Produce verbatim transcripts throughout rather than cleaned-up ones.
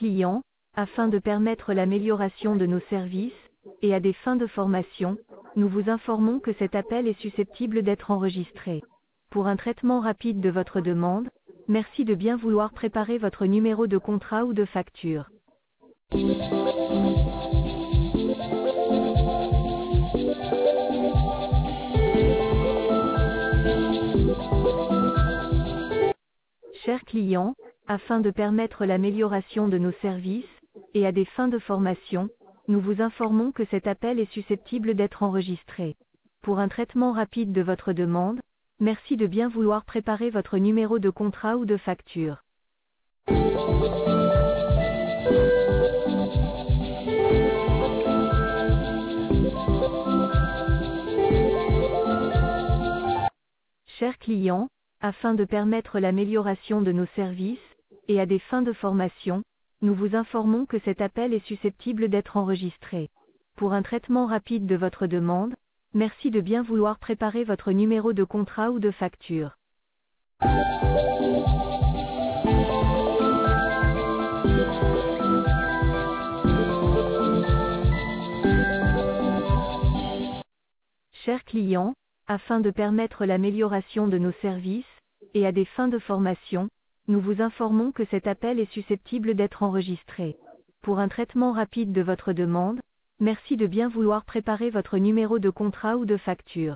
client, afin de permettre l'amélioration de nos services, et à des fins de formation, nous vous informons que cet appel est susceptible d'être enregistré. Pour un traitement rapide de votre demande, merci de bien vouloir préparer votre numéro de contrat ou de facture. Chers clients, afin de permettre l'amélioration de nos services, et à des fins de formation, nous vous informons que cet appel est susceptible d'être enregistré. Pour un traitement rapide de votre demande, merci de bien vouloir préparer votre numéro de contrat ou de facture. Chers clients, afin de permettre l'amélioration de nos services, et à des fins de formation, nous vous informons que cet appel est susceptible d'être enregistré. Pour un traitement rapide de votre demande, merci de bien vouloir préparer votre numéro de contrat ou de facture. Chers clients, afin de permettre l'amélioration de nos services, et à des fins de formation, nous vous informons que cet appel est susceptible d'être enregistré. Pour un traitement rapide de votre demande, merci de bien vouloir préparer votre numéro de contrat ou de facture.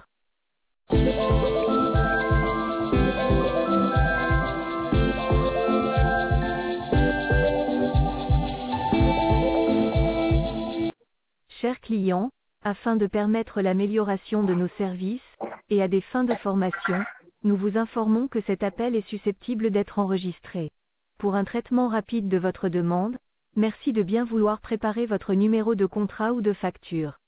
Chers clients, afin de permettre l'amélioration de nos services, et à des fins de formation, nous vous informons que cet appel est susceptible d'être enregistré. Pour un traitement rapide de votre demande, merci de bien vouloir préparer votre numéro de contrat ou de facture.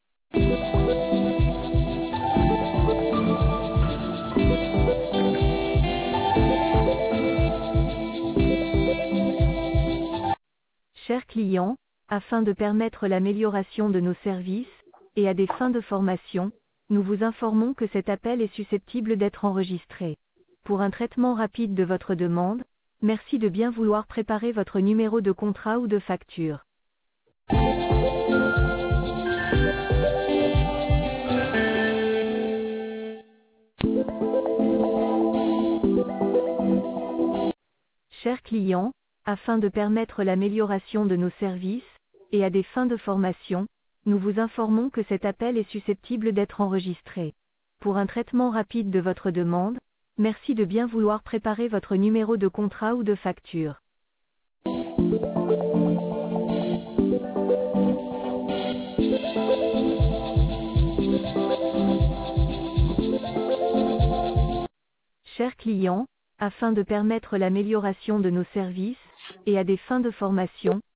Chers clients, afin de permettre l'amélioration de nos services, et à des fins de formation, nous vous informons que cet appel est susceptible d'être enregistré. Pour un traitement rapide de votre demande, merci de bien vouloir préparer votre numéro de contrat ou de facture. Chers clients, afin de permettre l'amélioration de nos services, et à des fins de formation, nous vous informons que cet appel est susceptible d'être enregistré. Pour un traitement rapide de votre demande, merci de bien vouloir préparer votre numéro de contrat ou de facture. Chers clients, afin de permettre l'amélioration de nos services, et à des fins de formation,